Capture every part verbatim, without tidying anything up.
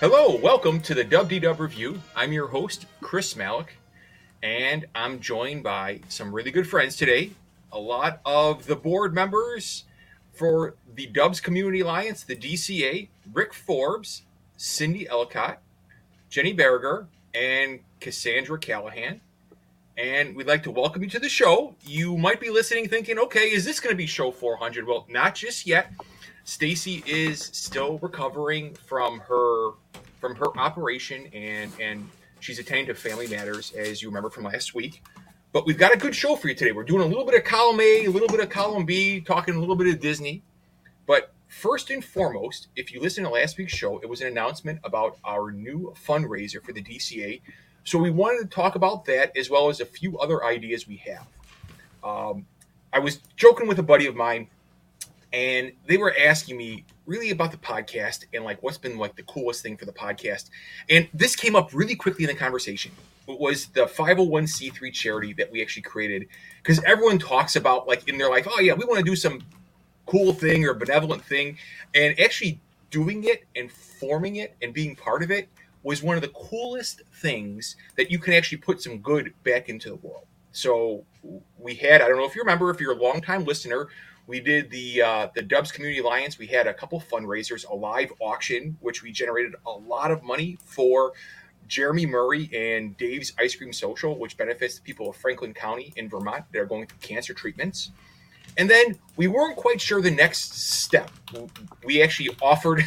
Hello, welcome to the W D W Review. I'm your host, Chris Malik, and I'm joined by some really good friends today. A lot of the board members for the Dubs Community Alliance, the D C A, Rick Forbes, Cindy Ellicott, Jenny Berger, and Cassandra Callahan. And we'd like to welcome you to the show. You might be listening thinking, okay, is this going to be show four hundred? Well, not just yet. Stacy is still recovering from her from her operation, and and she's attending to family matters, as you remember from last week. But we've got a good show for you today. We're doing a little bit of column A, a little bit of column B, talking a little bit of Disney. But first and foremost, if you listen to last week's show, it was an announcement about our new fundraiser for the D C A. So we wanted to talk about that as well as a few other ideas we have. Um, I was joking with a buddy of mine, and they were asking me really about the podcast and like what's been like the coolest thing for the podcast. And this came up really quickly in the conversation. It was the five oh one c three charity that we actually created, because everyone talks about like in their life, oh yeah, we want to do some cool thing or benevolent thing. And actually doing it and forming it and being part of it was one of the coolest things that you can actually put some good back into the world. So we had, I don't know if you remember, if you're a longtime listener, we did the uh, the Dubs Community Alliance. We had a couple fundraisers, a live auction, which we generated a lot of money for Jeremy Murray and Dave's Ice Cream Social, which benefits the people of Franklin County in Vermont that are going through cancer treatments. And then we weren't quite sure the next step. We actually offered,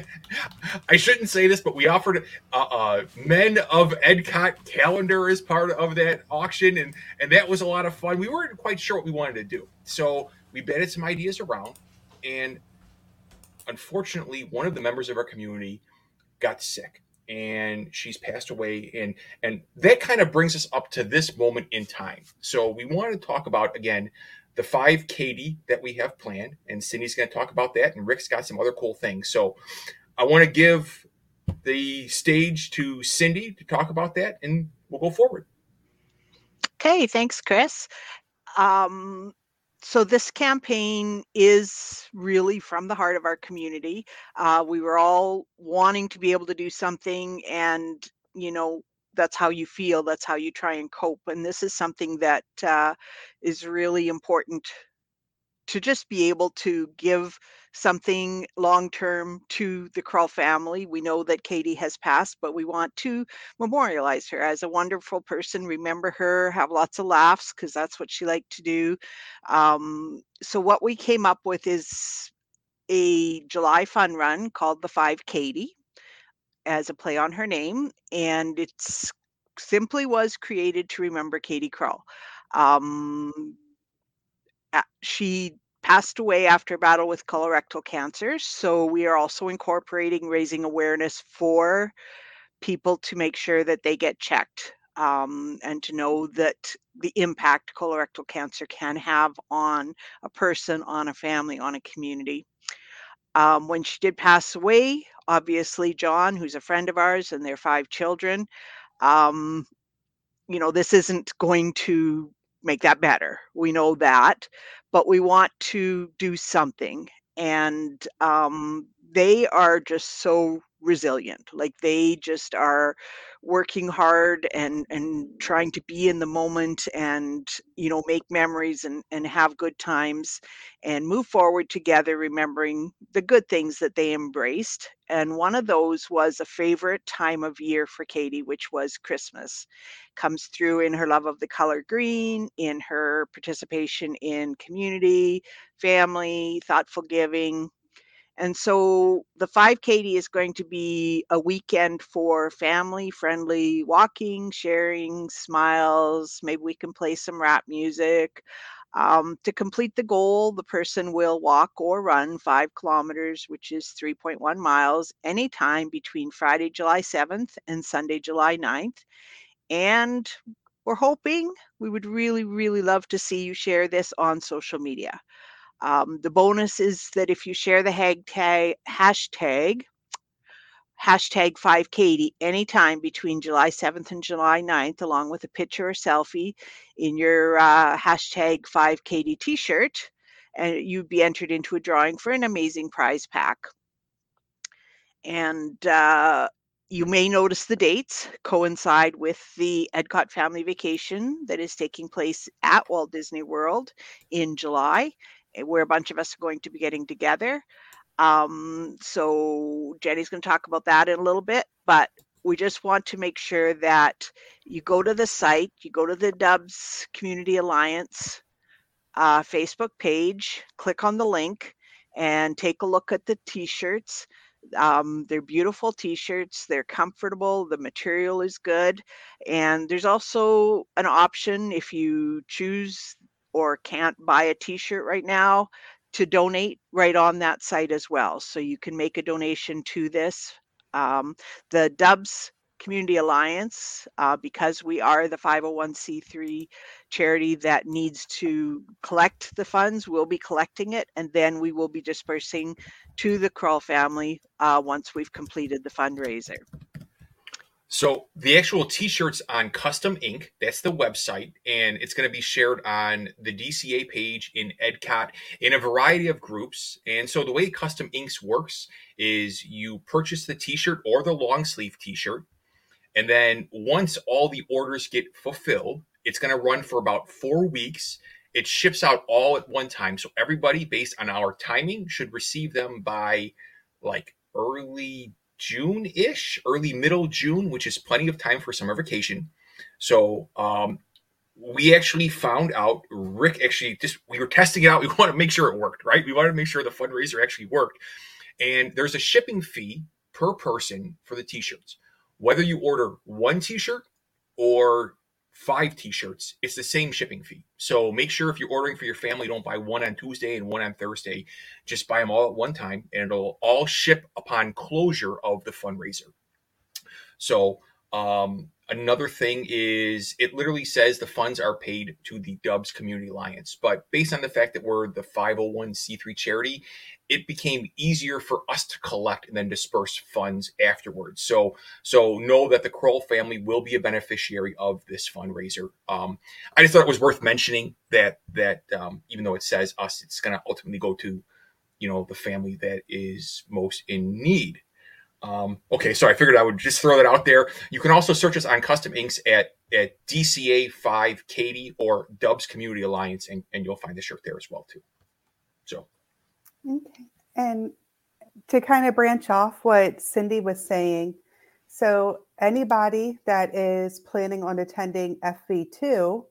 I shouldn't say this, but we offered a, a Men of Edcott calendar as part of that auction. And, and that was a lot of fun. We weren't quite sure what we wanted to do. So we batted some ideas around. And unfortunately, one of the members of our community got sick. And she's passed away. And, and that kind of brings us up to this moment in time. So we wanted to talk about, again, the five K D that we have planned, and Cindy's going to talk about that, and Rick's got some other cool things. So I want to give the stage to Cindy to talk about that, and we'll go forward. Okay, thanks, Chris. Um, so this campaign is really from the heart of our community. Uh, we were all wanting to be able to do something, and, you know, that's how you feel, that's how you try and cope. And this is something that uh, is really important to just be able to give something long-term to the Krull family. We know that Katie has passed, but we want to memorialize her as a wonderful person, remember her, have lots of laughs, because that's what she liked to do. Um, so what we came up with is a July fun run called the five Katie, as a play on her name, and it's simply was created to remember Katie Krull. Um, a- she passed away after a battle with colorectal cancer, so we are also incorporating raising awareness for people to make sure that they get checked, um, and to know that the impact colorectal cancer can have on a person, on a family, on a community. Um, when she did pass away, obviously John, who's a friend of ours, and their five children, um, you know, this isn't going to make that better. We know that, but we want to do something. And um, they are just so resilient. Like they just are working hard and and trying to be in the moment, and you know, make memories and and have good times and move forward together, remembering the good things that they embraced. And one of those was a favorite time of year for Katie, which was Christmas. Comes through in her love of the color green, in her participation in community, family, thoughtful giving. And so the five Katie is going to be a weekend for family friendly walking, sharing, smiles. Maybe we can play some rap music. Um, to complete the goal, the person will walk or run five kilometers, which is three point one miles, anytime between Friday, July seventh and Sunday, July ninth. And we're hoping, we would really, really love to see you share this on social media. Um, the bonus is that if you share the hashtag, hashtag, hashtag five Katie anytime between July seventh and July ninth, along with a picture or selfie in your uh, hashtag five Katie t-shirt, and you'd be entered into a drawing for an amazing prize pack. And uh, you may notice the dates coincide with the Epcot Family Vacation that is taking place at Walt Disney World in July, eh, where a bunch of us are going to be getting together. Um, so Jenny's going to talk about that in a little bit, but we just want to make sure that you go to the site, you go to the Dubs Community Alliance uh, Facebook page, click on the link, and take a look at the t-shirts. Um, they're beautiful t-shirts. They're comfortable. The material is good. And there's also an option if you choose or can't buy a t-shirt right now to donate right on that site as well. So you can make a donation to this. Um, the Dubs Community Alliance, uh, because we are the five oh one c three charity that needs to collect the funds, we'll be collecting it, and then we will be dispersing to the Kroll family uh, once we've completed the fundraiser. So the actual t-shirts on Custom Ink, that's the website, and it's going to be shared on the D C A page in Epcot in a variety of groups. And so the way Custom Inks works is you purchase the t-shirt or the long sleeve t-shirt, and then once all the orders get fulfilled, it's going to run for about four weeks. It ships out all at one time. So everybody, based on our timing, should receive them by like early June-ish, early middle June, which is plenty of time for summer vacation. So um, we actually found out, Rick actually, just we were testing it out. We want to make sure it worked, right? We wanted to make sure the fundraiser actually worked. And there's a shipping fee per person for the t-shirts. Whether you order one t-shirt or five t-shirts, it's the same shipping fee. So make sure if you're ordering for your family, don't buy one on Tuesday and one on Thursday. Just buy them all at one time, and it'll all ship upon closure of the fundraiser. So um, another thing is it literally says the funds are paid to the Dubs Community Alliance. But based on the fact that we're the five oh one c three charity, it became easier for us to collect and then disperse funds afterwards. So, so know that the Kroll family will be a beneficiary of this fundraiser. Um, I just thought it was worth mentioning that that um, even though it says us, it's going to ultimately go to, you know, the family that is most in need. Um, okay, so I figured I would just throw that out there. You can also search us on Custom Inks at at D C A five Katy or Dubs Community Alliance, and, and you'll find the shirt there as well too. So. Okay. And to kind of branch off what Cindy was saying, so anybody that is planning on attending F V two,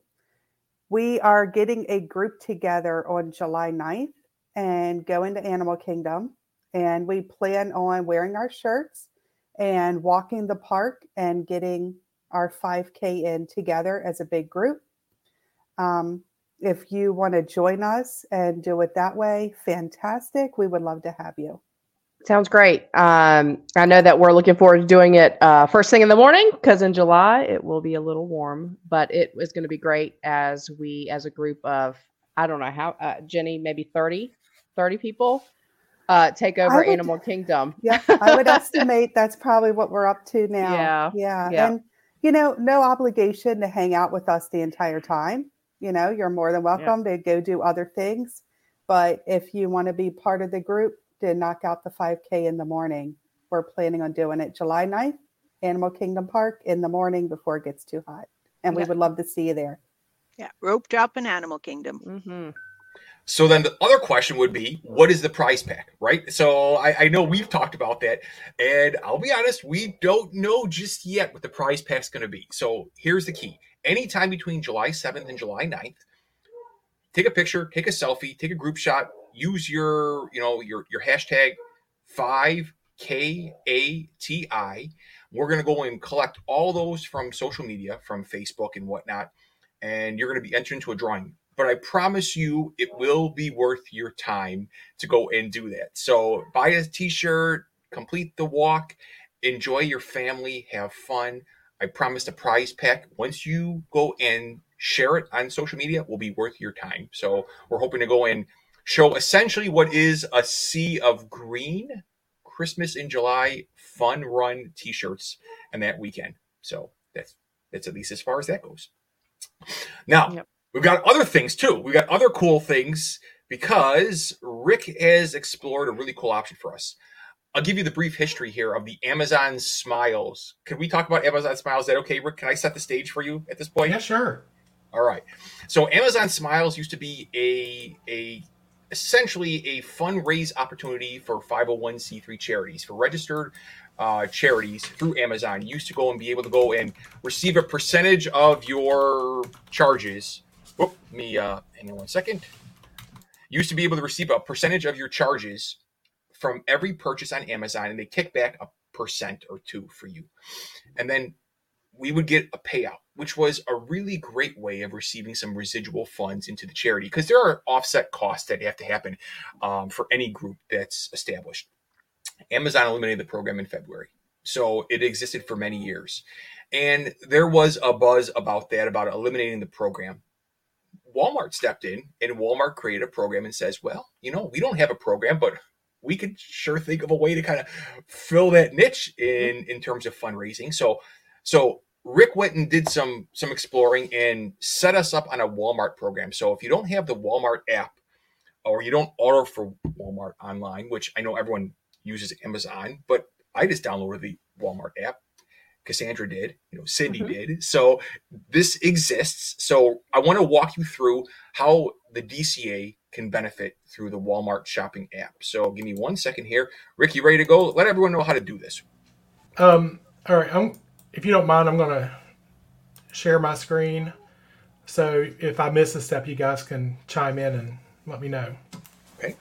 we are getting a group together on July ninth and going to Animal Kingdom. And we plan on wearing our shirts and walking the park and getting our five K in together as a big group. Um, If you want to join us and do it that way, fantastic. We would love to have you. Sounds great. Um, I know that we're looking forward to doing it uh, first thing in the morning because in July it will be a little warm, but it is going to be great as we, as a group of, I don't know how, uh, Jenny, maybe thirty, thirty people uh, take over would, Animal Kingdom. Yeah, I would estimate that's probably what we're up to now. Yeah. Yeah. yeah. And, you know, no obligation to hang out with us the entire time. You know, you're more than welcome yeah. to go do other things. But if you want to be part of the group to knock out the five K in the morning, we're planning on doing it July ninth, Animal Kingdom Park in the morning before it gets too hot. And we yeah. would love to see you there. Yeah, rope drop in Animal Kingdom. Mm-hmm. So then the other question would be, what is the prize pack, right? So I, I know we've talked about that, and I'll be honest, we don't know just yet what the prize pack's going to be. So here's the key. Anytime between July seventh and July ninth, take a picture, take a selfie, take a group shot, use your, you know, your, your hashtag five K A T I. We're going to go and collect all those from social media, from Facebook and whatnot, and you're going to be entered into a drawing. But I promise you it will be worth your time to go and do that. So buy a t-shirt, complete the walk, enjoy your family, have fun. I promise the prize pack, once you go and share it on social media, will be worth your time. So we're hoping to go and show essentially what is a sea of green Christmas in July fun run t-shirts and that weekend. So that's that's at least as far as that goes. Now, yep. We've got other things too. We've got other cool things because Rick has explored a really cool option for us. I'll give you the brief history here of the Amazon Smiles. Could we talk about Amazon Smiles? Is that okay, Rick? Can I set the stage for you at this point? Yeah, sure. All right. So Amazon Smiles used to be a a essentially a fundraise opportunity for five oh one c three charities, for registered uh, charities through Amazon. You used to go and be able to go and receive a percentage of your charges. Whoop, let me uh, hang on one second. You used to be able to receive a percentage of your charges from every purchase on Amazon, and they kick back a percent or two for you. And then we would get a payout, which was a really great way of receiving some residual funds into the charity, because there are offset costs that have to happen um, for any group that's established. Amazon eliminated the program in February, so it existed for many years. And there was a buzz about that, about eliminating the program. Walmart stepped in, and Walmart created a program and says, well, you know, we don't have a program, but we could sure think of a way to kind of fill that niche in, in terms of fundraising. So So Rick went and did some some exploring and set us up on a Walmart program. So if you don't have the Walmart app, or you don't order for Walmart online, which I know everyone uses Amazon, but I just downloaded the Walmart app. Cassandra did, you know, Cindy mm-hmm. did. So this exists. So I want to walk you through how the D C A can benefit through the Walmart shopping app. So give me one second here. Rick, you ready to go? Let everyone know how to do this. Um, all right. I'm, if you don't mind, I'm going to share my screen. So if I miss a step, you guys can chime in and let me know. Okay.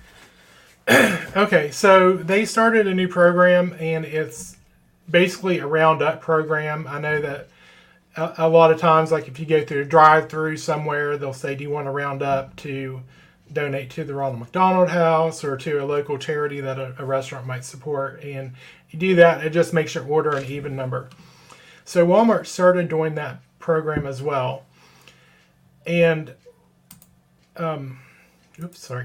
Okay. So they started a new program, and it's basically a roundup program. I know that a, a lot of times, like if you go through a drive-through somewhere, they'll say, do you want to round up to donate to the Ronald McDonald House or to a local charity that a, a restaurant might support? And you do that, it just makes your order an even number. So Walmart started doing that program as well. And, um, oops, sorry.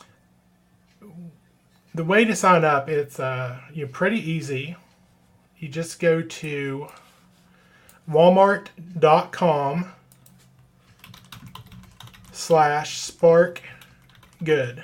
The way to sign up, it's uh, you know, pretty easy. You just go to walmart.com slash spark good.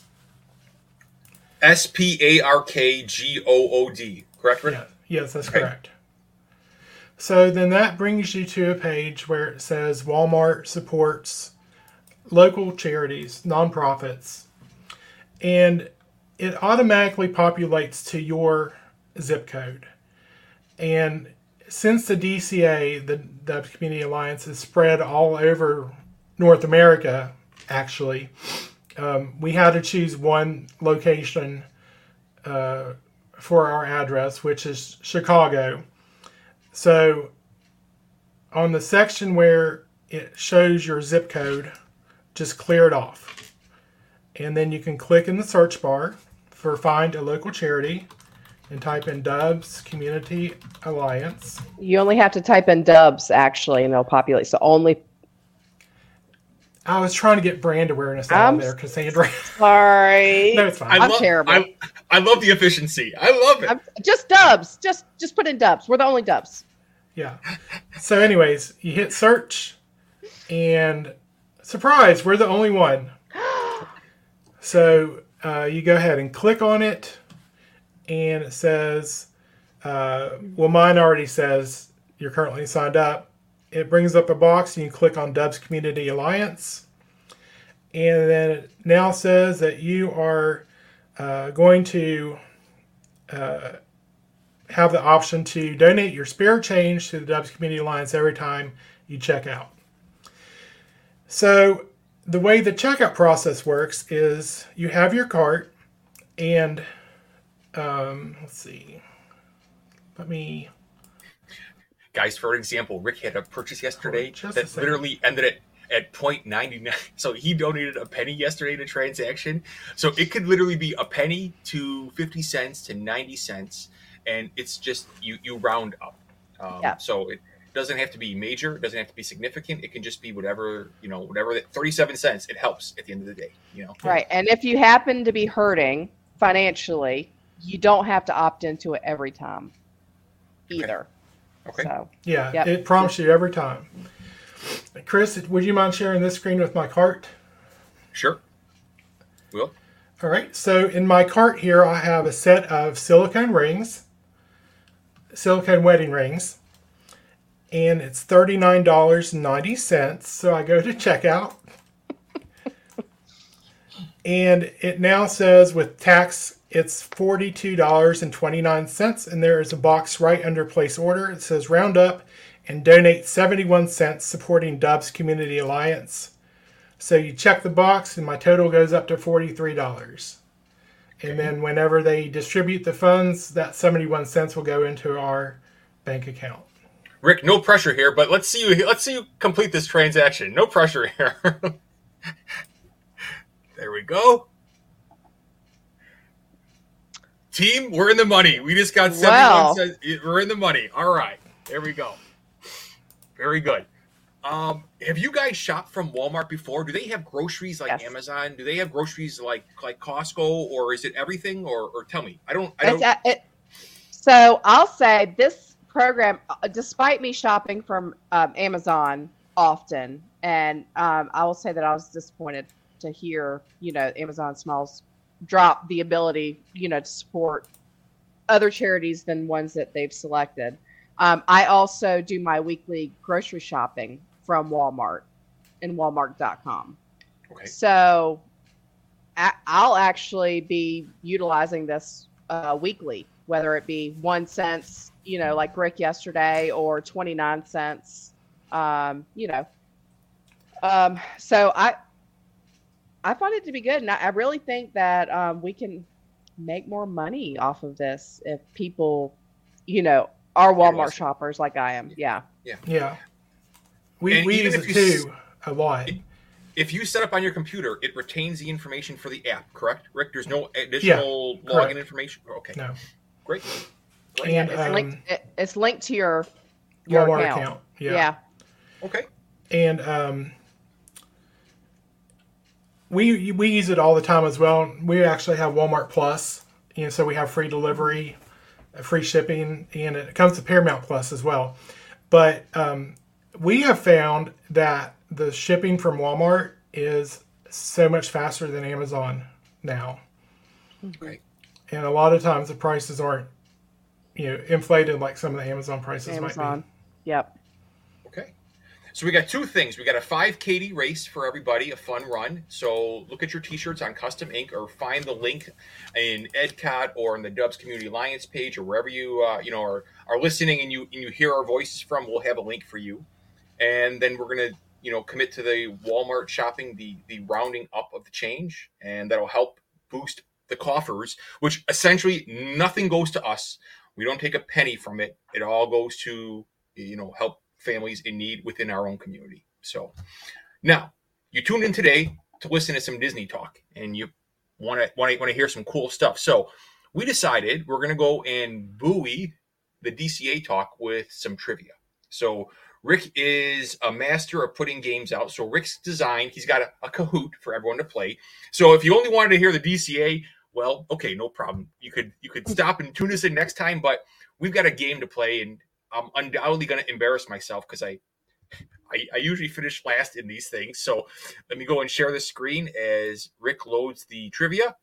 S P A R K G O O D, correct, Rick? Yeah, yes, that's okay. correct. So then that brings you to a page where it says Walmart supports local charities, nonprofits, and it automatically populates to your zip code. And since the D C A, the Dubs Community Alliance, is spread all over North America, actually, um, we had to choose one location uh, for our address, which is Chicago. So on the section where it shows your zip code, just clear it off. And then you can click in the search bar for Find a Local Charity and type in Dubs Community Alliance. You only have to type in Dubs, actually, and they'll populate. So only... I was trying to get brand awareness out I'm of there, Cassandra. Sorry. No, it's fine. I I'm love, terrible. I, I love the efficiency. I love it. I'm, just Dubs. Just just put in Dubs. We're the only Dubs. Yeah. So anyways, you hit search, and surprise, we're the only one. So uh, you go ahead and click on it, and it says, uh, well, mine already says you're currently signed up. It brings up a box, and you click on Dubs Community Alliance. And then it now says that you are uh, going to uh, have the option to donate your spare change to the Dubs Community Alliance every time you check out. So the way the checkout process works is you have your cart, and um, let's see, let me... Guys, for example, Rick had a purchase yesterday Just that literally ended at, at zero point nine nine. So he donated a penny yesterday in a transaction. So it could literally be a penny to fifty cents to ninety cents. And it's just, you, you round up. Um, Yeah. So it doesn't have to be major. It doesn't have to be significant. It can just be whatever, you know, whatever, thirty-seven cents. It helps at the end of the day, you know. Right. And if you happen to be hurting financially, you don't have to opt into it every time either. Okay. So, Yeah, Yep. it prompts you every time. Chris, would you mind sharing this screen with my cart? Sure. Will? All right, so in my cart here, I have a set of silicone rings, silicone wedding rings, and it's thirty-nine dollars and ninety cents. So I go to checkout, and it now says with tax, it's forty-two dollars and twenty-nine cents, and there is a box right under place order. It says round up and donate seventy-one cents supporting Dubs Community Alliance. So you check the box, and my total goes up to forty-three dollars. And then whenever they distribute the funds, that seventy-one cents will go into our bank account. Rick, no pressure here, but let's see you. Let's see you complete this transaction. No pressure here. There we go. Team, we're in the money. We just got seventy-one Wow. cents. We're in the money. All right, there we go. Very good. Um, have you guys shopped from Walmart before? Do they have groceries like Yes. Amazon? Do they have groceries like like Costco, or is it everything? Or, or tell me. I don't. I It's don't. a- it, so I'll say this program, uh, despite me shopping from um, Amazon often, and um, I will say that I was disappointed to hear, you know, Amazon Smalls drop the ability, you know, to support other charities than ones that they've selected. Um, I also do my weekly grocery shopping from Walmart and walmart dot com. Okay. So I- I'll actually be utilizing this uh, weekly, whether it be one cents, you know, like Rick yesterday, or twenty-nine cents, um, you know. Um, so I, I find it to be good. And I, I really think that um, we can make more money off of this if people, you know, are Walmart Utilize it. shoppers like I am. Yeah. Yeah. We, And we even use if it you s- too a lot. If you set up on your computer, it retains the information for the app, correct, Rick? There's no additional login correct. information. Okay, No. great. And It's um, linked. It, it's linked to your your Walmart account. account. Yeah. Yeah. Okay. And um, we we use it all the time as well. We actually have Walmart Plus, you know, so we have free delivery, uh, free shipping, and it comes to Paramount Plus as well. But um, we have found that the shipping from Walmart is so much faster than Amazon now, Great. and a lot of times the prices aren't, you know, inflated like some of the Amazon prices Amazon. might Yep. Okay. So we got two things. We got a five K D race for everybody, a fun run. So look at your T-shirts on Custom Ink, or find the link in EdCot or in the Dubs Community Alliance page, or wherever you uh, you know are, are listening and you and you hear our voices from. We'll have a link for you, and then we're gonna you know commit to the Walmart shopping, the the rounding up of the change, and that'll help boost the coffers. Which essentially nothing goes to us. We don't take a penny from it. It all goes to you know help families in need within our own community. So now you tuned in today to listen to some Disney talk, and you want to want to want to hear some cool stuff. So we decided we're going to go and buoy the D C A talk with some trivia. So Rick is a master of putting games out. So Rick's designed, he's got a, a Kahoot for everyone to play. So if you only wanted to hear the D C A, well, okay, no problem. You could you could stop and tune us in next time, but we've got a game to play, and I'm undoubtedly going to embarrass myself because I, I I usually finish last in these things. So let me go and share the screen as Rick loads the trivia.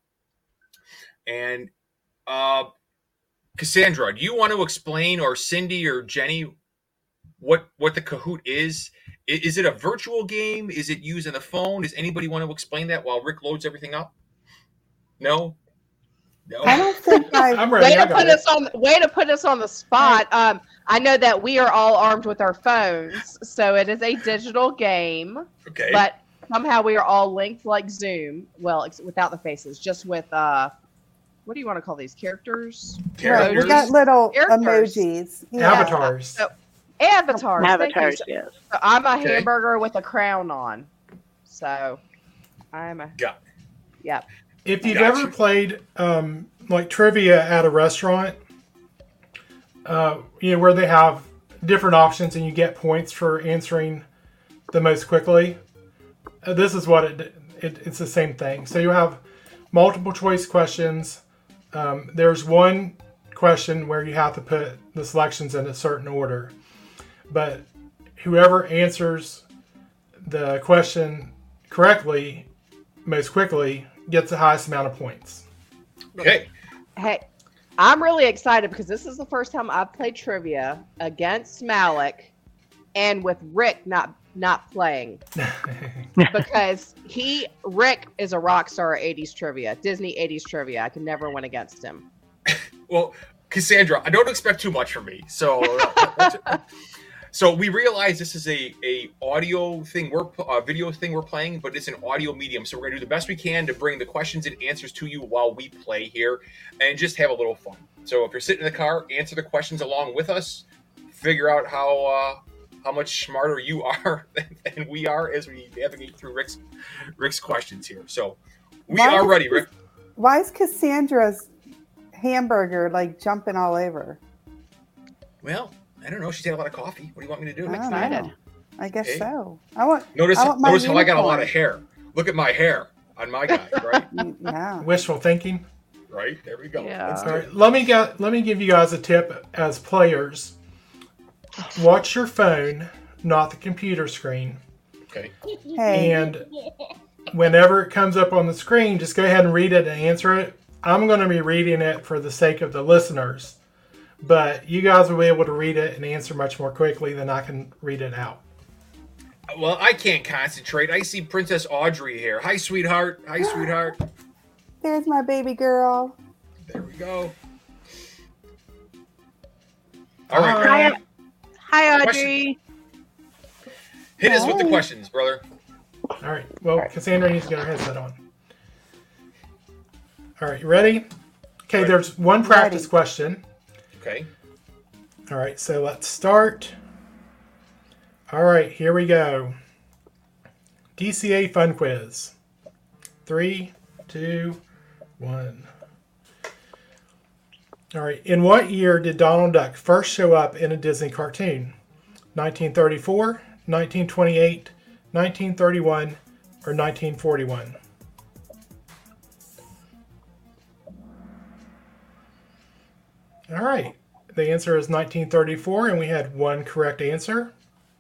And uh, Cassandra, do you want to explain, or Cindy or Jenny, what what the Kahoot is? I- Is it a virtual game? Is it used on the phone? Does anybody want to explain that while Rick loads everything up? No? No? I don't think I. I'm Way ready. to I got put it. us on. Way to put us on the spot. Um, I know that we are all armed with our phones, so it is a digital game. Okay. But somehow we are all linked like Zoom. Well, ex- without the faces, just with uh, what do you want to call these characters? Right, Characters? we got little Characters. emojis. Yeah. Avatars. So- Avatars. thank you. Avatars, So- yes. so I'm a Okay. hamburger with a crown on. So I'm a Got it. yep. If you've Gotcha. ever played um, like trivia at a restaurant, uh, you know, where they have different options and you get points for answering the most quickly, uh, this is what it, it it's the same thing. So you have multiple choice questions. Um, there's one question where you have to put the selections in a certain order, but whoever answers the question correctly most quickly gets the highest amount of points. Okay. Hey, I'm really excited because this is the first time I've played trivia against Malik and with Rick not not playing. Because he Rick is a rock star at eighties trivia, Disney eighties trivia. I can never win against him. Well, Cassandra, I don't expect too much from me. So, so we realize this is a, a audio thing, we're a video thing we're playing, but it's an audio medium. So we're gonna do the best we can to bring the questions and answers to you while we play here, and just have a little fun. So if you're sitting in the car, answer the questions along with us. Figure out how uh, how much smarter you are than we are as we navigate through Rick's Rick's questions here. So we Why are is ready, Cass- Rick. Why is Cassandra's hamburger like jumping all over? Well, I don't know. She's had a lot of coffee. What do you want me to do? I don't excited. know. I guess Okay. so. I want. Notice, I want my notice how I got a lot unicorn. of hair. Look at my hair on my guy, right? Mm, Yeah. Wishful thinking. right there we go. Yeah. Let's do All it. right, let me get let me give you guys a tip as players. Watch your phone, not the computer screen. Okay. Hey. And whenever it comes up on the screen, just go ahead and read it and answer it. I'm going to be reading it for the sake of the listeners, but you guys will be able to read it and answer much more quickly than I can read it out. Well, I can't concentrate. I see Princess Audrey here. Hi, sweetheart. Hi, sweetheart. There's my baby girl. There we go. All right, Hi. Rick, Hi, Audrey. Question. hit us with the Hi. questions, brother. All right. Well, Cassandra needs to get her headset on. All right. You ready? Okay. Ready. There's one practice Ready. question. Okay. All right. So let's start. All right. Here we go. D C A Fun Quiz. Three, two, one. All right. In what year did Donald Duck first show up in a Disney cartoon? nineteen thirty-four, nineteen twenty-eight, nineteen thirty-one, or nineteen forty-one? All right. The answer is nineteen thirty-four, and we had one correct answer.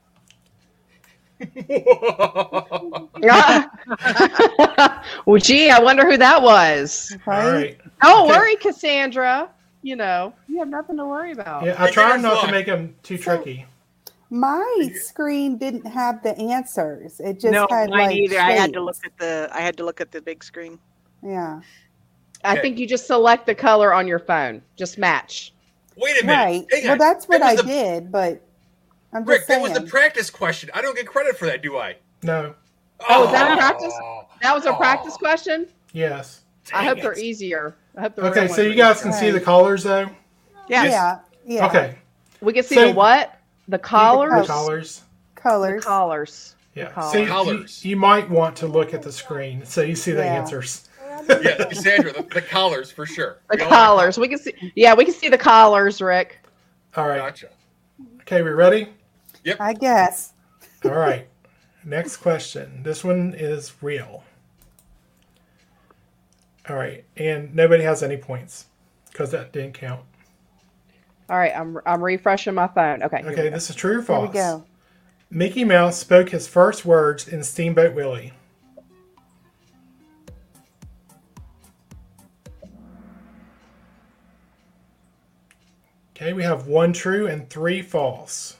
Well, gee, I wonder who that was. Right? All right. Don't Okay. worry, Cassandra. You know, you have nothing to worry about. Yeah, I You're try gonna not to fly. make them too So- tricky. My screen didn't have the answers. It just No, had mine like either. I had to shapes. look at the. I had to look at the big screen. Yeah. I Okay. think you just select the color on your phone. Just match. Wait a minute. Right. Hang Well, on. that's what That I was the- did, but I'm just Rick, that saying. was the practice question. I don't get credit for that, do I? No. Oh, was that a practice? Oh. That was a Oh, practice question. Yes. I dang hope it. they're easier. I hope they're Okay, real so ones you are guys easier. can see the Right. collars, though? Yeah. Yeah. Yeah. Okay. We can see So- the what? The The collars. collars. The Colors. collars. Yeah. collars. So you, Collars. you might want to look at the screen so you see the Yeah. answers. Yeah, Cassandra, the, the collars for sure. The We all want collars. We can see. Yeah, we can see the collars, Rick. All right. Gotcha. Okay, we ready? I guess. All right. Next question. This one is real. All right. And nobody has any points because that didn't count. All right, I'm I'm refreshing my phone. Okay. here we Okay, go. this is true or Here false? we go. Mickey Mouse spoke his first words in Steamboat Willie. Okay, we have one true and three false.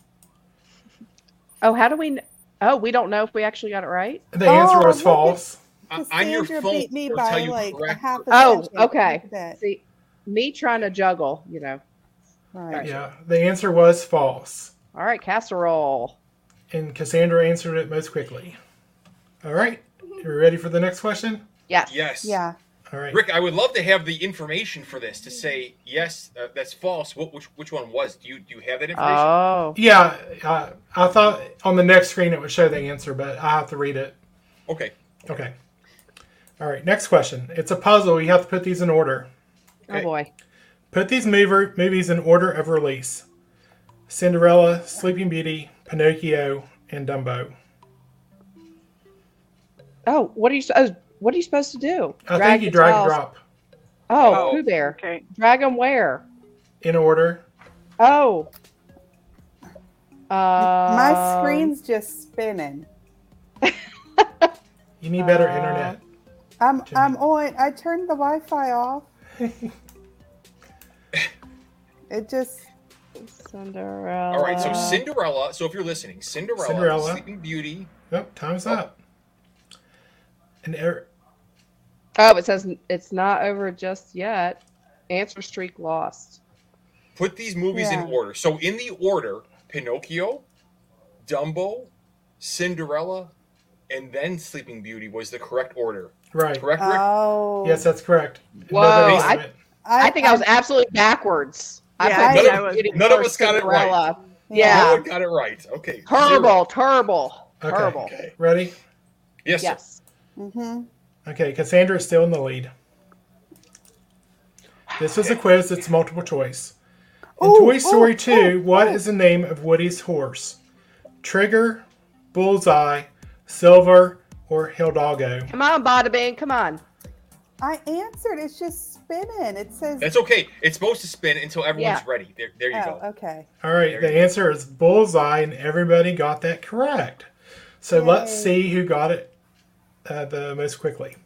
Oh, how do we? Kn- oh, we don't know if we actually got it right. The answer Oh, was look false. On on your Cassandra phone, beat me it'll by tell you like a correct. half a Oh, second. okay. Look at that. See, me trying to juggle. You know. Right. Yeah, the answer was false. All right, casserole. And Cassandra answered it most quickly. All right, you ready for the next question? Yes. Yes. Yeah. All right. Rick, I would love to have the information for this to say yes, uh, that's false. What which which one was? Do you do you have that information? Oh. Yeah, uh, I thought on the next screen it would show the answer, but I have to read it. Okay. Okay. All right, next question. It's a puzzle. You have to put these in order. Okay. Oh boy. Put these mover, movies in order of release. Cinderella, Sleeping Beauty, Pinocchio, and Dumbo. Oh, what are you? Oh, what are you supposed to do? I think you the drag and tiles- drop Oh, Oh. Pooh Bear. Okay. Drag them where? in order. Oh. Uh, My screen's just spinning. You need better Uh, internet. I'm Jimmy. I'm on. I turned the Wi-Fi off. It just Cinderella. All right, so Cinderella. So if you're listening, Cinderella, Cinderella. Sleeping Beauty. Nope, time's Oh. up. And er, Oh, it says it's not over just yet. Answer streak lost. Put these movies Yeah. in order. So in the order: Pinocchio, Dumbo, Cinderella, and then Sleeping Beauty was the correct order. right. Correct, Rick? oh Yes, that's correct. Whoa, Nobody I- knew it. I think I was absolutely backwards. I Yeah, put I think Sleeping I was- Beauty none of first, us got it right. Cinderella. No Yeah. one got it right. Okay. Terrible, terrible, Okay. terrible. Okay. Ready? Yes. sir. Yes. Mm-hmm. Okay, Cassandra is still in the lead. This is a quiz that's multiple choice. In Ooh, Toy Story ooh, two, ooh, what ooh. is the name of Woody's horse? Trigger, Bullseye, Silver, or Hidalgo? Come on, Bada Bing, come on. I answered. It's just spinning. It says. That's okay. It's supposed to spin until everyone's Yeah. ready. There, there you Oh, go. okay. All right, There the you go. answer is Bullseye, and everybody got that correct. So let's Yay. see who got it uh, the most quickly.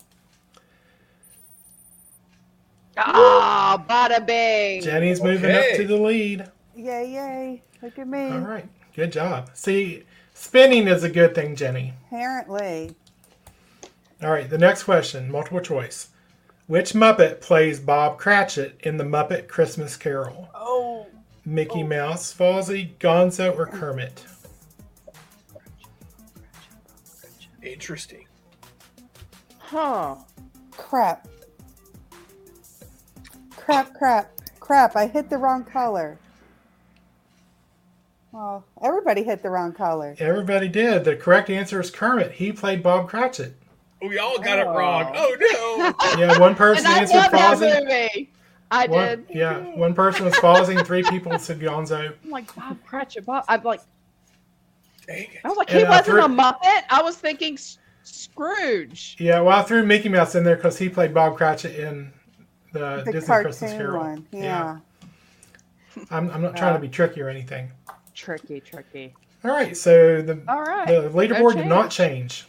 Ah, Bada Bing. Jenny's moving up Okay. to the lead. Yay! Yay! Look at me. All right, good job. See, spinning is a good thing, Jenny. Apparently. All right, the next question, multiple choice. Which Muppet plays Bob Cratchit in the Muppet Christmas Carol? Oh. Mickey Mouse, Fozzie, Gonzo, or Kermit? Interesting. Huh. Crap. Crap, crap, crap. I hit the wrong color. Well, everybody hit the wrong color. Everybody did. The correct answer is Kermit. He played Bob Cratchit. We all got it Oh. wrong. Oh no. Yeah, one person And I answered love that Fozzie. movie. I One, did. yeah, one person was Fozzie and three people said Gonzo. I'm like, Bob Cratchit, Bob. I'm like, Dang it. I was like, And he I wasn't threw- a Muppet. I was thinking S- Scrooge. Yeah, well, I threw Mickey Mouse in there because he played Bob Cratchit in the, The Disney Christmas cartoon Carol. one. Yeah. I'm, I'm not trying to be tricky or anything. Tricky, tricky. All right, so the All right. the leaderboard No did not change.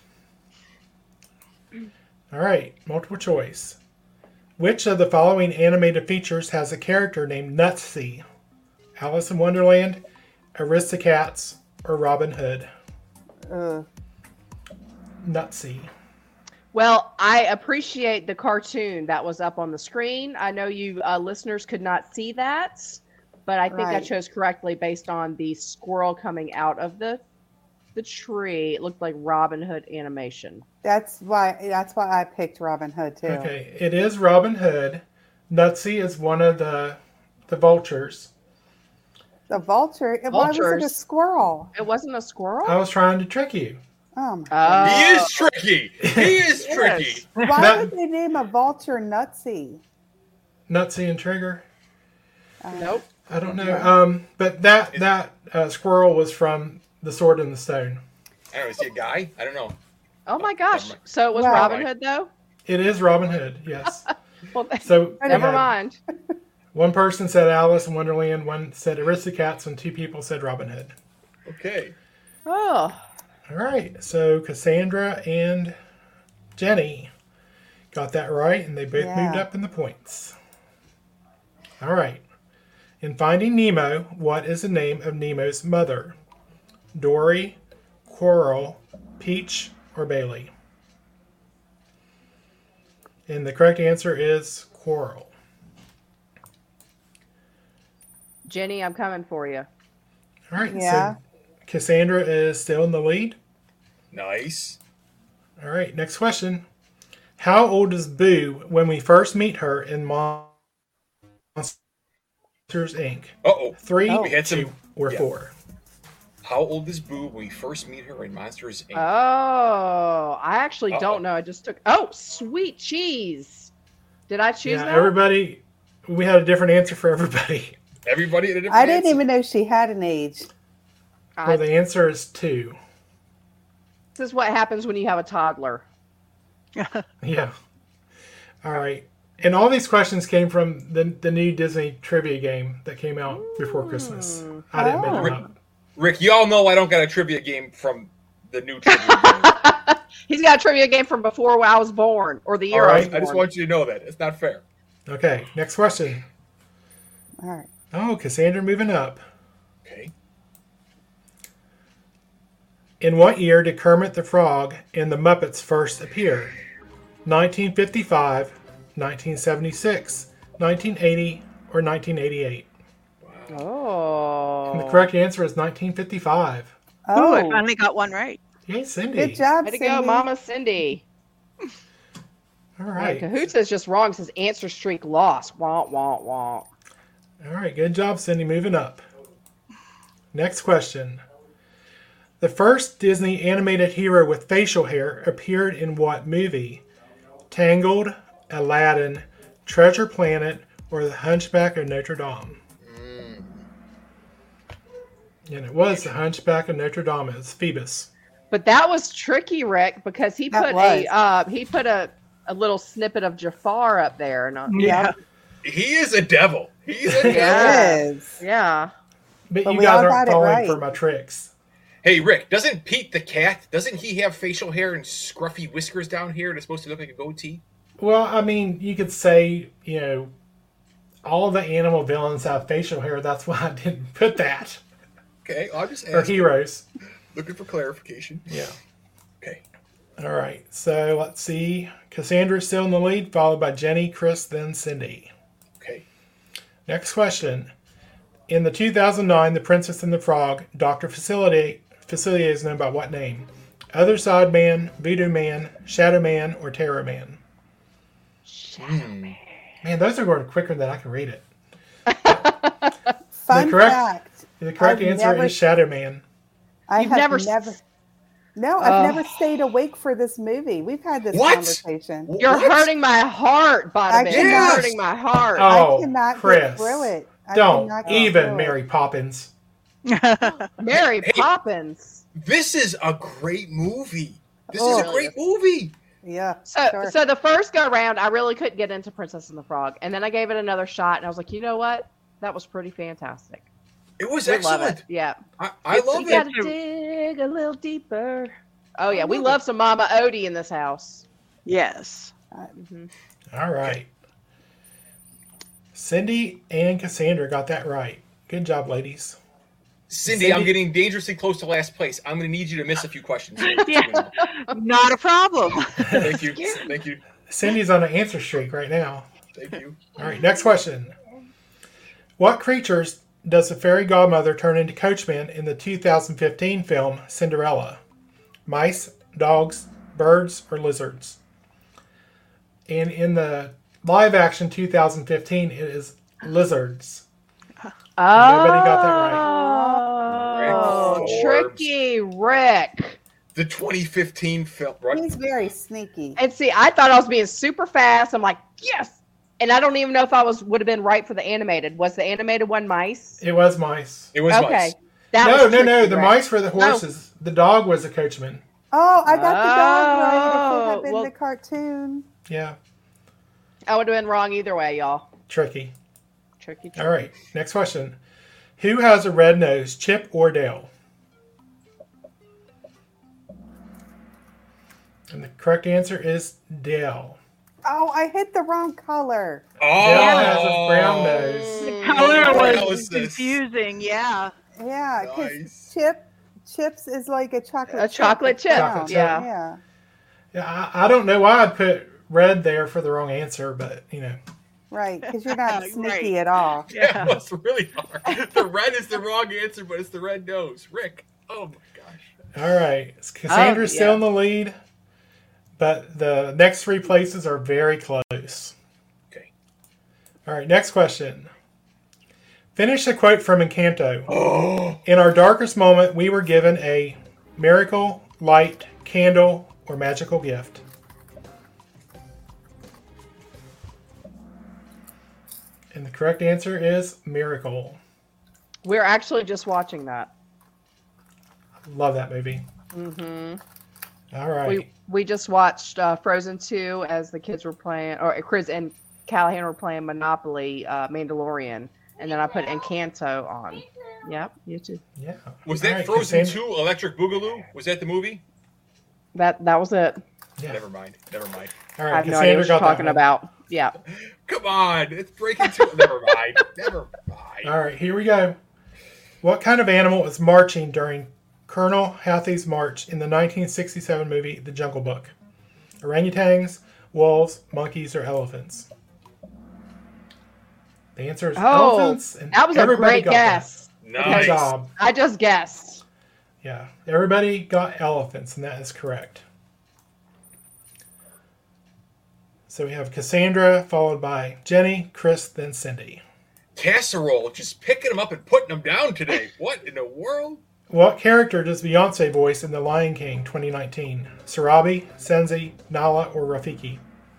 All right, multiple choice. Which of the following animated features has a character named Nutsy? Alice in Wonderland, Aristocats, or Robin Hood? Ugh. Nutsy. Well, I appreciate the cartoon that was up on the screen. I know you uh, listeners could not see that, but I think I Right. chose correctly based on the squirrel coming out of the the tree. It looked like Robin Hood animation. That's why. That's why I picked Robin Hood too. Okay, it is Robin Hood. Nutsy is one of the the vultures. The vulture. Why was it a Vultures. squirrel? It wasn't a squirrel? I was trying to trick you. Oh my. Oh. He is tricky. He is Yes. tricky. Why That- would they name a vulture Nutsy? Nutsy and Trigger. Uh, Nope. I don't know. Um, but that that uh, squirrel was from The Sword in the Stone. I don't know. Is he a guy? I don't know. Oh my gosh. Never mind. So it was Wow. Robin Hood though? It is Robin Hood. Yes. Well, So we never had- mind. One person said Alice in Wonderland. One said Aristocats, and two people said Robin Hood. Okay. Oh. All right. So Cassandra and Jenny got that right, and they both Yeah. moved up in the points. All right. In Finding Nemo, what is the name of Nemo's mother? Dory, Coral, Peach, or Bailey? And the correct answer is Coral. Jenny, I'm coming for you. All right. Yeah. So Cassandra is still in the lead. Nice. All right. Next question. How old is Boo when we first meet her in Monsters Incorporated? Uh oh. Three, Oh. We had some- two, or yeah. four? How old is Boo when we first meet her in Monsters Incorporated? Oh, I actually Uh-oh. don't know. I just took. Oh, sweet cheese. Did I choose Yeah, that? everybody, we had a different answer for everybody. Everybody had a different I didn't answer. even know she had an age. I- Well, the answer is two. this is what happens when you have a toddler. Yeah. All right. And all these questions came from the, the new Disney trivia game that came out before Christmas. I didn't make Oh. them up. Rick, you all know I don't got a trivia game from the new trivia game. He's got a trivia game from before I was born, or the year All I was right, born. I just want you to know that it's not fair. Okay, next question. All right. Oh, Cassandra moving up. Okay. In what year did Kermit the Frog and the Muppets first appear? nineteen fifty-five, nineteen seventy-six, nineteen eighty, or nineteen eighty-eight? Oh. And the correct answer is nineteen fifty-five. Oh, I Oh, finally got one right. Yay, Cindy. good job, Way to Cindy. go, Mama Cindy. All Right. right. Cahoots is just wrong. It says answer streak lost. Wah, wah, wah. All right, good job, Cindy, moving up. Next question. The first Disney animated hero with facial hair appeared in what movie? Tangled, Aladdin, Treasure Planet, or The Hunchback of Notre Dame? Mm. And it was The Hunchback of Notre Dame. It was Phoebus. But that was tricky, Rick, because he That put was. a uh, he put a, a little snippet of Jafar up there. And, uh, Yeah. He is a devil. He's a devil. Yeah. Yes. yeah. But, But you we guys all aren't got it falling right. for my tricks. Hey, Rick, doesn't Pete the cat, doesn't he have facial hair and scruffy whiskers down here that's supposed to look like a goatee? Well, I mean, you could say, you know, all the animal villains have facial hair. That's why I didn't put that. Okay, I'll just Or ask. heroes. Looking for clarification. Yeah. Okay. All right. So let's see. Cassandra's still in the lead, followed by Jenny, Chris, then Cindy. Okay. Next question. In the two thousand nine The Princess and the Frog, Doctor Facilier, Facilier is known by what name? Other Side Man, Voodoo Man, Shadow Man, or Terror Man? Hmm. Man, those are going quicker than I can read it. Fun correct- fact. The correct I've answer never- is Shadow Man. I You've have never never, s- No, I've Oh. never stayed awake for this movie. We've had this What? conversation. You're What? hurting my heart, Bada I Bing. cannot- You're hurting my heart. Oh, I cannot Chris. get through it. I Don't cannot get even through it. Mary Poppins. Mary Hey. Poppins. This is a great movie. This Oh. is a great movie. Yeah. So, sure. so the first go round, I really couldn't get into Princess and the Frog, and then I gave it another shot, and I was like, you know what? That was pretty fantastic. It was We excellent. love it. Yeah. I, I love you it. gotta dig a little deeper. Oh yeah, I we love love some Mama Odie in this house. Yes. Mhm. All right. Cindy and Cassandra got that right. Good job, ladies. Cindy, Cindy- I'm getting dangerously close to last place. I'm going to need you to miss a few questions. Yeah. Not a problem. Thank you. Thank you. Cindy's on an answer streak right now. Thank you. All right, next question. What creatures does the fairy godmother turn into coachmen in the two thousand fifteen film Cinderella? Mice, dogs, birds, or lizards? And in the live action two thousand fifteen, it is lizards. Oh, Nobody got that right. Rick Forbes. tricky Rick. The twenty fifteen film, right? He's very sneaky. And see, I thought I was being super fast. I'm like, yes. And I don't even know if I was would have been right for the animated. Was the animated one mice? It was mice. It was Okay. nice. That no, was no, no. tricky, The Rick. mice were the horses. The dog was the coachman. Oh, I got the dog right. If it Oh, had been well- the cartoon. Yeah, I would have been wrong either way, y'all. tricky. Tricky, tricky. All right, next question. Who has a red nose, Chip or Dale? And the correct answer is Dale. Oh, I hit the wrong color. Oh, Dale has a brown nose. Mm. Color was Analysis. confusing. Yeah. Yeah, because Nice. chip chips is like a chocolate. A chocolate It's chip, brown. yeah. Yeah. Yeah, I, I don't know why I'd put red there for the wrong answer, but you know. Right, because you're not Right. sneaky at all. Yeah, it was really hard. The red is the wrong answer, but it's the red nose. Rick. Oh my gosh. All right, Cassandra's Oh, still yeah. in the lead, but the next three places are very close. Okay. All right, next question. Finish the quote from Encanto. Oh. In our darkest moment, we were given a miracle, light, candle, or magical gift. And the correct answer is miracle. We're actually just watching that. Love that movie. hmm All right. We we just watched uh, Frozen two as the kids were playing, or Chris and Callahan were playing Monopoly, uh, Mandalorian, and then I put Encanto on. Yep, you too. Yeah. Was All that right, Frozen Cassandra- two Electric Boogaloo? Was that the movie? That that was it. Yeah. Never mind. Never mind. All I right. have no idea Cassandra what you're got that talking one. about. Yeah. Come on, it's breaking two. Never mind. Never mind. All right, here we go. What kind of animal is marching during Colonel Hathaway's march in the nineteen sixty-seven movie The Jungle Book? Orangutans, wolves, monkeys, or elephants? The answer is Oh, elephants. And that was a everybody great got that. guess. Nice. Good job. I just guessed. Yeah, everybody got elephants, and that is correct. So we have Cassandra, followed by Jenny, Chris, then Cindy. Casserole, just picking them up and putting them down today. What in the world? What character does Beyonce voice in The Lion King twenty nineteen? Sarabi, Senzi, Nala, or Rafiki?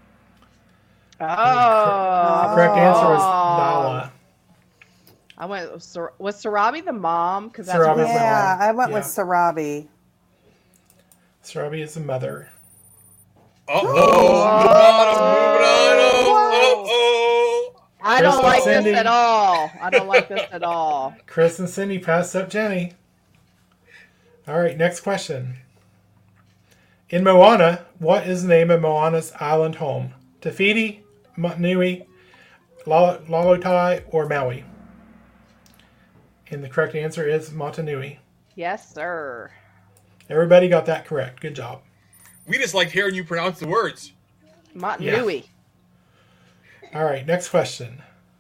Oh. The correct answer was Nala. I went with Sar- was Sarabi the mom? Because that's Sarabi's what- the Yeah, mom. I went with Yeah. Sarabi. Sarabi is the mother. Uh oh. Moving on. Oh, oh. I don't Chris like and Cindy. this at all. I don't like this at all. Chris and Cindy passed up Jenny. All right, next question. In Moana, what is the name of Moana's island home? Te Fiti, Motunui, Lalo- Lalotai, or Maui? And the correct answer is Motunui. Yes, sir. Everybody got that correct. Good job. We just liked hearing you pronounce the words. Motunui. All right, next question.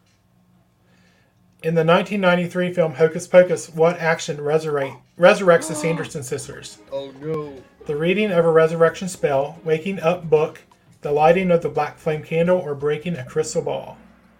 In the nineteen ninety-three film Hocus Pocus, what action resurrect, resurrects the Sanderson sisters? Oh no. The reading of a resurrection spell, waking up book, the lighting of the black flame candle, or breaking a crystal ball?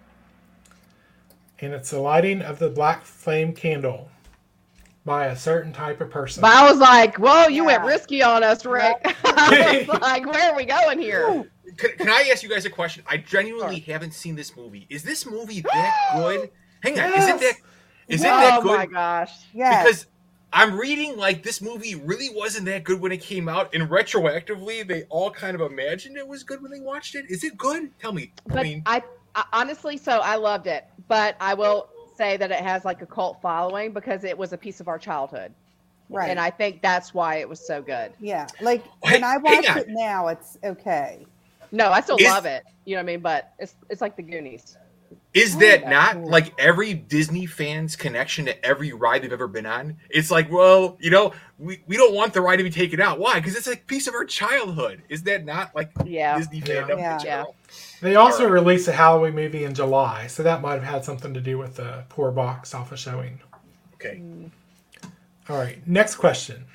And it's the lighting of the black flame candle by a certain type of person. But I was like, whoa, you went Yeah. risky on us, Rick. I was like, where are we going here? Can, can I ask you guys a question? I genuinely haven't seen this movie. Is this movie that good? Hang on. Is it that? Is it that Oh good? my gosh. Yes. Because I'm reading like this movie really wasn't that good when it came out, and retroactively they all kind of imagined it was good when they watched it. Is it good? Tell me. But I mean, I, I honestly, so I loved it, but I will say that it has like a cult following because it was a piece of our childhood, right. and I think that's why it was so good. yeah. Like Hey, when I hang watch on. it now, it's okay. No, I still Is- love it. You know what I mean? But it's it's like the Goonies. is that yeah. not like every Disney fan's connection to every ride they've ever been on? It's like, well, you know, we, we don't want the ride to be taken out. Why? Because it's a piece of our childhood. Is that not like Yeah. Disney Yeah. fandom Yeah. in general? They also All right. released a Halloween movie in July, so that might have had something to do with the poor box office showing. Okay. All right, next question.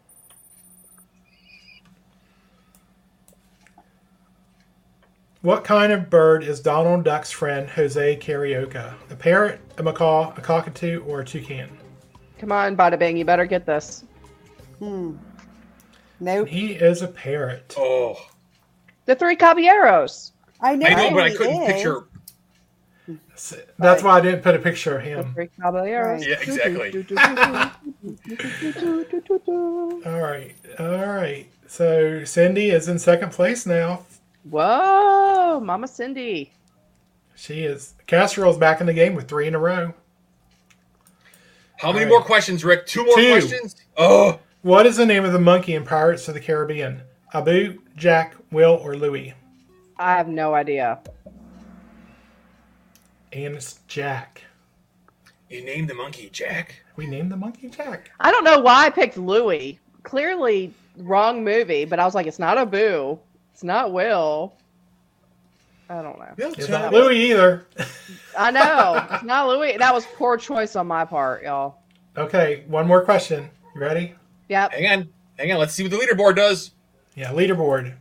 What kind of bird is Donald Duck's friend Jose Carioca? A parrot, a macaw, a cockatoo, or a toucan? Come on, Bada Bing, you better get this. Hmm. Nope. He is a parrot. Oh, The Three Caballeros. I know. I know, but I he couldn't is. picture. That's why I didn't put a picture of The him. Three Caballeros. Yeah, exactly. All right, all right. So Cindy is in second place now. Whoa, Mama Cindy. She is. Casserole's back in the game with three in a row. How many All more right. questions, Rick? Two more Two. questions? Oh, What is the name of the monkey in Pirates of the Caribbean? Abu, Jack, Will, or Louie? I have no idea. And it's Jack. you named the monkey Jack? We named the monkey Jack. I don't know why I picked Louie. Clearly wrong movie, but I was like, it's not Abu. It's not Will. I don't know. They'll It's tell not you. Louie either. I know. It's not Louis. That was poor choice on my part, y'all. Okay, one more question. You ready? Yep. Hang on. Hang on. Let's see what the leaderboard does. Yeah, leaderboard.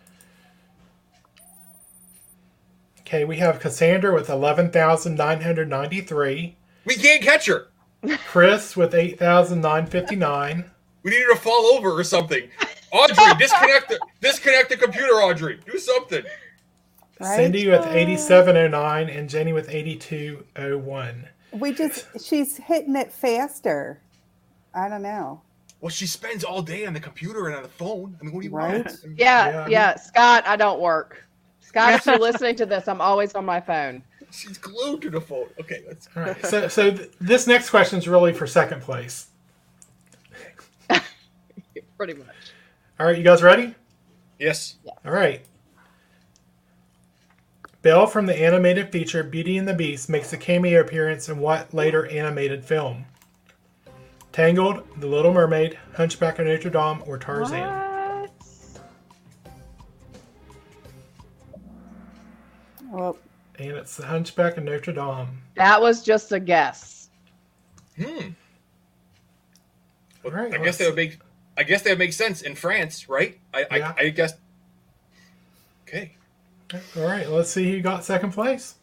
Okay, we have Cassandra with eleven thousand nine hundred ninety-three. We can't catch her. Chris with eight thousand nine hundred fifty-nine. We need her to fall over or something. Audrey, disconnect the disconnect the computer, Audrey. Do something. Right? Cindy with eighty-seven oh nine and Jenny with eighty-two oh one. We just she's hitting it faster. I don't know. Well, she spends all day on the computer and on the phone. I mean, what do you Right? want? Yeah, Yeah. yeah. Scott, I don't work. Scott, if you're listening to this, I'm always on my phone. She's glued to the phone. Okay, let's. All right, so so th- this next question is really for second place. Pretty much. All right, you guys ready? Yes. All right. Belle from the animated feature Beauty and the Beast makes a cameo appearance in what later animated film? Tangled, The Little Mermaid, Hunchback of Notre Dame, or Tarzan? What? Well, And it's The Hunchback of Notre Dame. That was just a guess. Hmm. Well, All right, I guess let's- that would make. I guess that would make sense in France, right? I. Yeah. I, I guess. Okay. All right, let's see who got second place.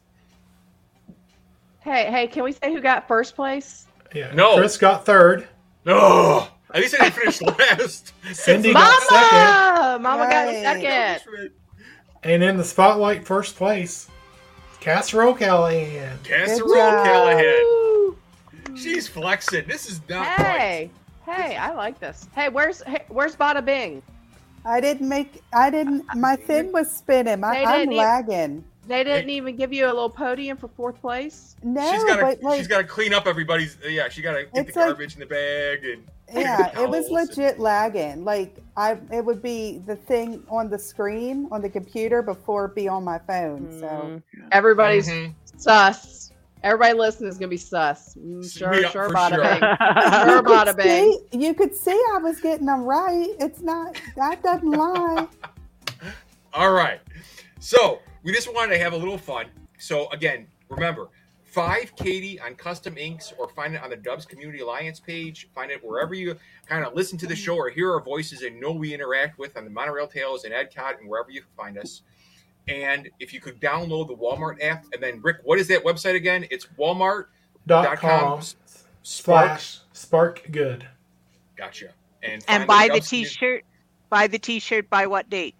Hey, hey, can we say who got first place? Yeah. No. Chris got third. No. At least I didn't finish last. Cindy got second. Mama! Mama got Right. second. And in the spotlight, first place, Casserole Callahan. Casserole job. Callahan. Woo. She's flexing. This is not Hey, hey, I like this. Hey, where's hey, where's Bada Bing? I didn't make. I didn't. My thing was spinning. I, They I'm didn't e- lagging. They didn't even give you a little podium for fourth place. No, She's got to. but like, she's got to clean up everybody's. Yeah, she got to get the It's like- garbage in the bag and. yeah, it was towels. legit lagging. Like I, it would be the thing on the screen on the computer before it be on my phone. So Mm. Everybody's Mhm. sus. Everybody listening is gonna be sus. Mm, We Sure, are- sure, for Bada sure. Bing. you Sure, could, Bada Bing. see, you could see I was getting them right. It's not that doesn't lie. All right. So we just wanted to have a little fun. So again, remember, five Katie on Custom Inks, or find it on the Dubs Community Alliance page. Find it wherever you kind of listen to the show or hear our voices and know we interact with on the Monorail Tales and EdCot and wherever you find us. And if you could download the Walmart app, and then Rick, what is that website again? It's Walmart. Dot com slash Spark Good. Gotcha. And, And find buy the Dubs Community- T-shirt. Buy the T-shirt by what date?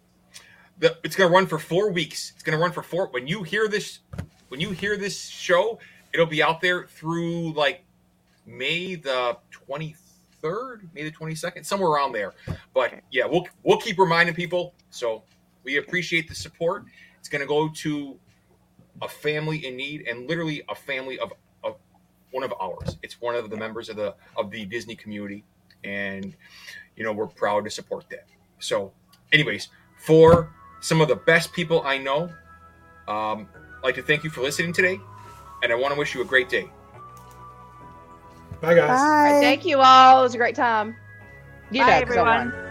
The, it's going to run for four weeks. It's going to run for four. When you hear this, when you hear this show, it'll be out there through like May the twenty-third, May the twenty-second, somewhere around there. But yeah, we'll we'll keep reminding people. So we appreciate the support. It's going to go to a family in need, and literally a family of, of one of ours. It's one of the members of the of the Disney community, and you know we're proud to support that. So, anyways, for some of the best people I know, um, I'd like to thank you for listening today, and I want to wish you a great day. Bye, guys. Bye. Thank you all. It was a great time. You Bye, know, 'cause I won. everyone.